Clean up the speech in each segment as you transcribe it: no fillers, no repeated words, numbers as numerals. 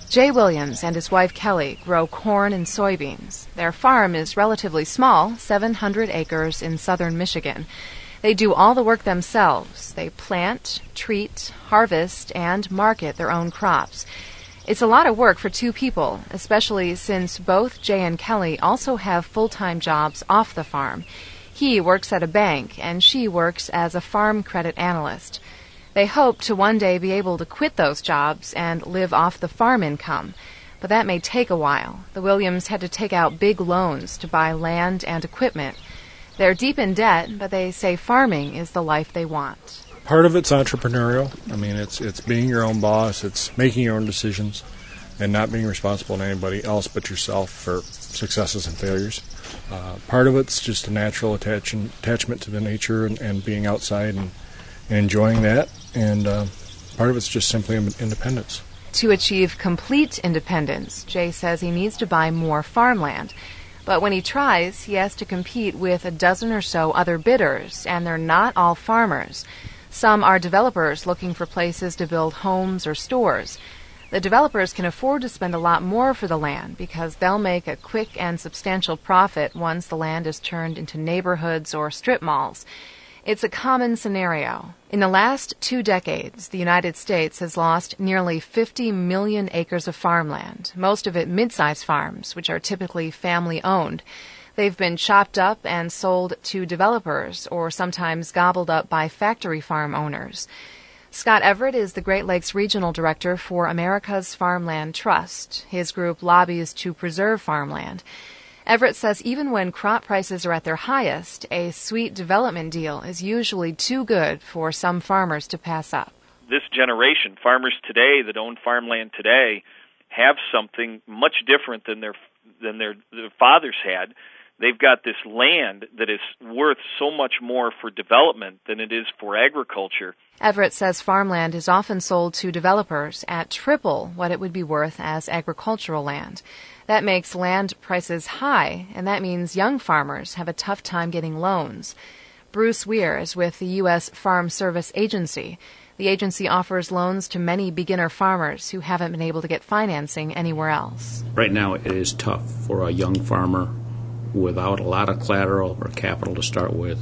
Jay Williams and his wife Kelly grow corn and soybeans. Their farm is relatively small, 700 acres in southern Michigan. They do all the work themselves. They plant, treat, harvest, and market their own crops. It's a lot of work for two people, especially since both Jay and Kelly also have full-time jobs off the farm. He works at a bank, and she works as a farm credit analyst. They hope to one day be able to quit those jobs and live off the farm income, but that may take a while. The Williams had to take out big loans to buy land and equipment. They're deep in debt, but they say farming is the life they want. Part of it's entrepreneurial. I mean, it's being your own boss. It's making your own decisions and not being responsible to anybody else but yourself for successes and failures. Part of it's just a natural attachment to the nature and being outside and enjoying that. And part of it's just simply independence. To achieve complete independence, Jay says he needs to buy more farmland. But when he tries, he has to compete with a dozen or so other bidders, and they're not all farmers. Some are developers looking for places to build homes or stores. The developers can afford to spend a lot more for the land because they'll make a quick and substantial profit once the land is turned into neighborhoods or strip malls. It's a common scenario. In the last 2 decades, the United States has lost nearly 50 million acres of farmland, most of it mid-sized farms, which are typically family-owned. They've been chopped up and sold to developers or sometimes gobbled up by factory farm owners. Scott Everett is the Great Lakes Regional Director for America's Farmland Trust. His group lobbies to preserve farmland. Everett says even when crop prices are at their highest, a sweet development deal is usually too good for some farmers to pass up. This generation, farmers today that own farmland today, have something much different than their fathers had. They've got this land that is worth so much more for development than it is for agriculture. Everett says farmland is often sold to developers at triple what it would be worth as agricultural land. That makes land prices high, and that means young farmers have a tough time getting loans. Bruce Weir is with the U.S. Farm Service Agency. The agency offers loans to many beginner farmers who haven't been able to get financing anywhere else. Right now it is tough for a young farmer without a lot of collateral or capital to start with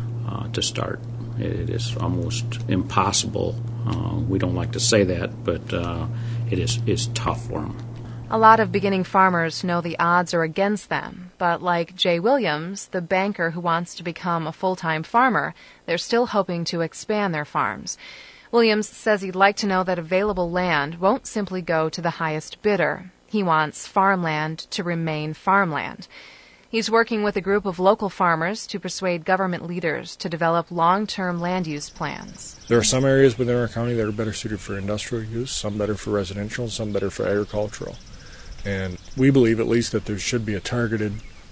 to start. It is almost impossible. We don't like to say that, but it is tough for them. A lot of beginning farmers know the odds are against them, but like Jay Williams, the banker who wants to become a full-time farmer, they're still hoping to expand their farms. Williams says he'd like to know that available land won't simply go to the highest bidder. He wants farmland to remain farmland. He's working with a group of local farmers to persuade government leaders to develop long-term land use plans. There are some areas within our county that are better suited for industrial use, some better for residential, some better for agricultural. And we believe at least that there should be a targeted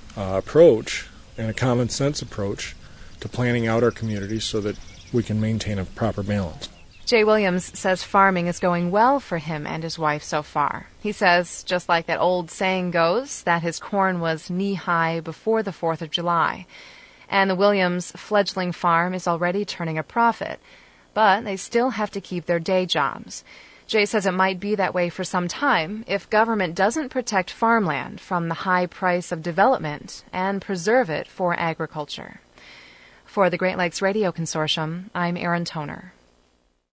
approach and a common sense approach to planning out our communities so that we can maintain a proper balance. Jay Williams says farming is going well for him and his wife so far. He says, just like that old saying goes, that his corn was knee-high before the 4th of July. And the Williams fledgling farm is already turning a profit. But they still have to keep their day jobs. Jay says it might be that way for some time if government doesn't protect farmland from the high price of development and preserve it for agriculture. For the Great Lakes Radio Consortium, I'm Erin Toner.